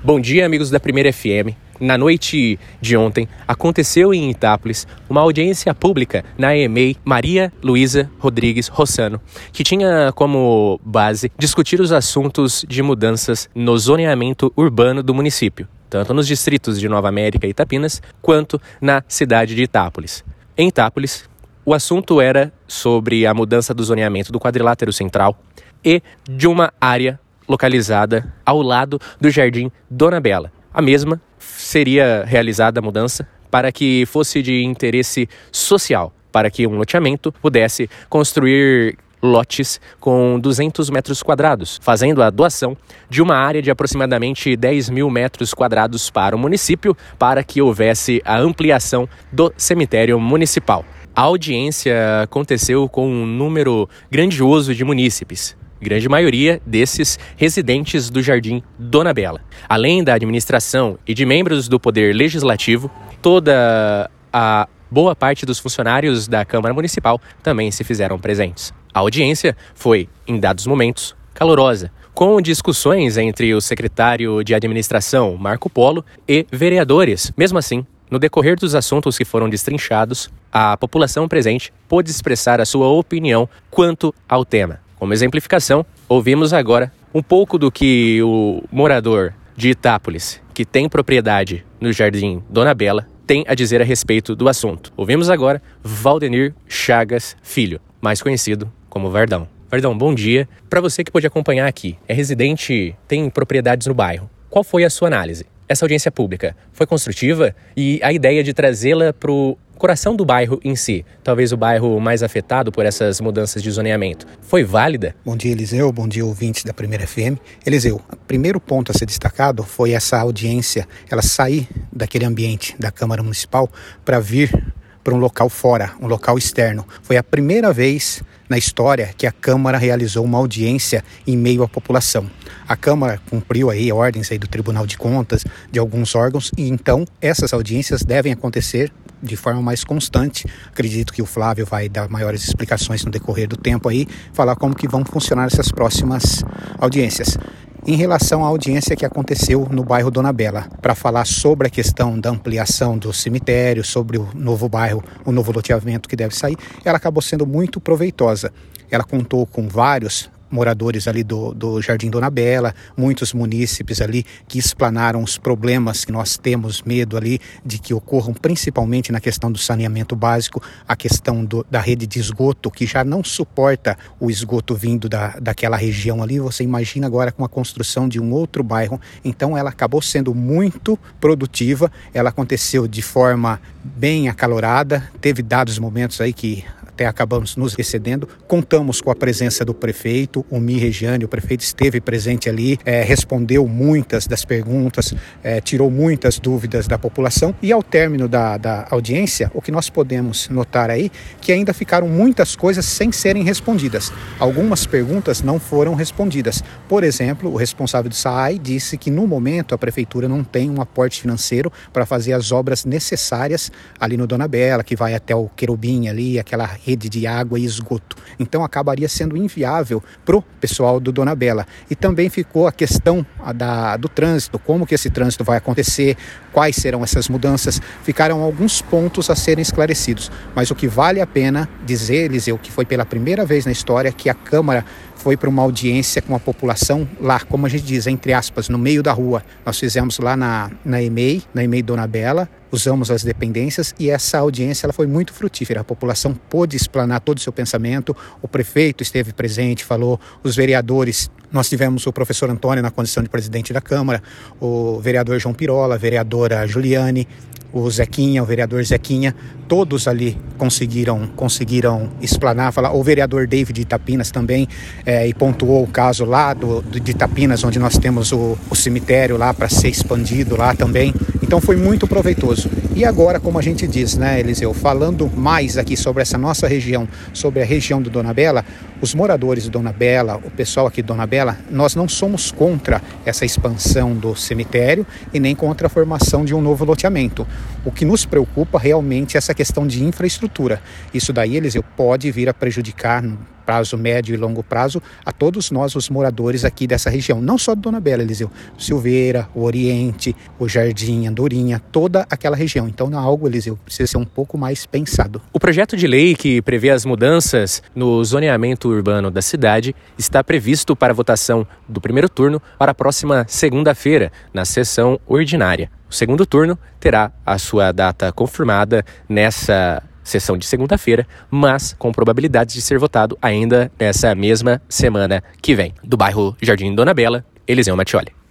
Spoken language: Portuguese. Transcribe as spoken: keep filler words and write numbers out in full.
Bom dia, amigos da Primeira F M. Na noite de ontem, aconteceu em Itápolis uma audiência pública na E M E I Maria Luísa Rodrigues Rossano, que tinha como base discutir os assuntos de mudanças no zoneamento urbano do município, tanto nos distritos de Nova América e Itapinas, quanto na cidade de Itápolis. Em Itápolis, o assunto era sobre a mudança do zoneamento do quadrilátero central e de uma área localizada ao lado do Jardim Dona Bela. A mesma seria realizada a mudança para que fosse de interesse social, para que um loteamento pudesse construir lotes com duzentos metros quadrados, fazendo a doação de uma área de aproximadamente dez mil metros quadrados para o município, para que houvesse a ampliação do cemitério municipal. A audiência aconteceu com um número grandioso de munícipes, grande maioria desses residentes do Jardim Dona Bela. Além da administração e de membros do Poder Legislativo, toda a boa parte dos funcionários da Câmara Municipal também se fizeram presentes. A audiência foi, em dados momentos, calorosa, com discussões entre o secretário de administração, Marco Polo, e vereadores. Mesmo assim, no decorrer dos assuntos que foram destrinchados, a população presente pôde expressar a sua opinião quanto ao tema. Como exemplificação, ouvimos agora um pouco do que o morador de Itápolis, que tem propriedade no Jardim Dona Bela, tem a dizer a respeito do assunto. Ouvimos agora Valdenir Chagas Filho, mais conhecido como Vardão. Vardão, bom dia. Para você que pôde acompanhar aqui, é residente, tem propriedades no bairro. Qual foi a sua análise? Essa audiência pública foi construtiva e a ideia de trazê-la para o coração do bairro em si, talvez o bairro mais afetado por essas mudanças de zoneamento, foi válida? Bom dia, Eliseu. Bom dia, ouvintes da Primeira F M. Eliseu, o primeiro ponto a ser destacado foi essa audiência, ela sair daquele ambiente da Câmara Municipal para vir para um local fora, um local externo. Foi a primeira vez na história que a Câmara realizou uma audiência em meio à população. A Câmara cumpriu aí ordens aí do Tribunal de Contas, de alguns órgãos, e então essas audiências devem acontecer de forma mais constante. Acredito que o Flávio vai dar maiores explicações no decorrer do tempo aí, falar como que vão funcionar essas próximas audiências. Em relação à audiência que aconteceu no bairro Dona Bela, para falar sobre a questão da ampliação do cemitério, sobre o novo bairro, o novo loteamento que deve sair, ela acabou sendo muito proveitosa. Ela contou com vários moradores ali do, do Jardim Dona Bela, muitos munícipes ali que explanaram os problemas que nós temos medo ali de que ocorram, principalmente na questão do saneamento básico, a questão do, da rede de esgoto, que já não suporta o esgoto vindo da, daquela região ali. Você imagina agora com a construção de um outro bairro. Então ela acabou sendo muito produtiva, ela aconteceu de forma bem acalorada, teve dados momentos aí que até acabamos nos excedendo. Contamos com a presença do prefeito, o Mi Regiane, o prefeito esteve presente ali, é, respondeu muitas das perguntas, é, tirou muitas dúvidas da população, e ao término da, da audiência, o que nós podemos notar aí, que ainda ficaram muitas coisas sem serem respondidas. Algumas perguntas não foram respondidas. Por exemplo, o responsável do S A I disse que no momento a prefeitura não tem um aporte financeiro para fazer as obras necessárias ali no Dona Bela, que vai até o Querubim ali, aquela rede de água e esgoto. Então acabaria sendo inviável para o pessoal do Dona Bela. E também ficou a questão da, do trânsito, como que esse trânsito vai acontecer, quais serão essas mudanças. Ficaram alguns pontos a serem esclarecidos. Mas o que vale a pena dizer, Eliseu, que foi pela primeira vez na história que a Câmara foi para uma audiência com a população lá, como a gente diz, entre aspas, no meio da rua. Nós fizemos lá na, na E M E I, na E M E I Dona Bela, usamos as dependências e essa audiência ela foi muito frutífera. A população pôde explanar todo o seu pensamento, o prefeito esteve presente, falou, os vereadores, nós tivemos o professor Antônio na condição de presidente da Câmara, o vereador João Pirola, a vereadora Juliane, o Zequinha, o vereador Zequinha, todos ali conseguiram, conseguiram explanar, falar. O vereador David de Itapinas também, é, e pontuou o caso lá do, do, de Itapinas, onde nós temos o, o cemitério lá para ser expandido lá também. Então foi muito proveitoso. E agora, como a gente diz, né, Eliseu, falando mais aqui sobre essa nossa região, sobre a região do Dona Bela, os moradores do Dona Bela, o pessoal aqui do Dona Bela, nós não somos contra essa expansão do cemitério e nem contra a formação de um novo loteamento. O que nos preocupa realmente é essa questão de infraestrutura. Isso daí, Eliseu, pode vir a prejudicar prazo médio e longo prazo a todos nós, os moradores aqui dessa região, não só do Dona Bela, Eliseu, Silveira, o Oriente, o Jardim, Andorinha, toda aquela região. Então não é algo, Eliseu, precisa ser um pouco mais pensado. O projeto de lei que prevê as mudanças no zoneamento urbano da cidade está previsto para votação do primeiro turno para a próxima segunda-feira, na sessão ordinária. O segundo turno terá a sua data confirmada nessa sessão de segunda-feira, mas com probabilidade de ser votado ainda nessa mesma semana que vem. Do bairro Jardim Dona Bela, Eliseu Mattioli.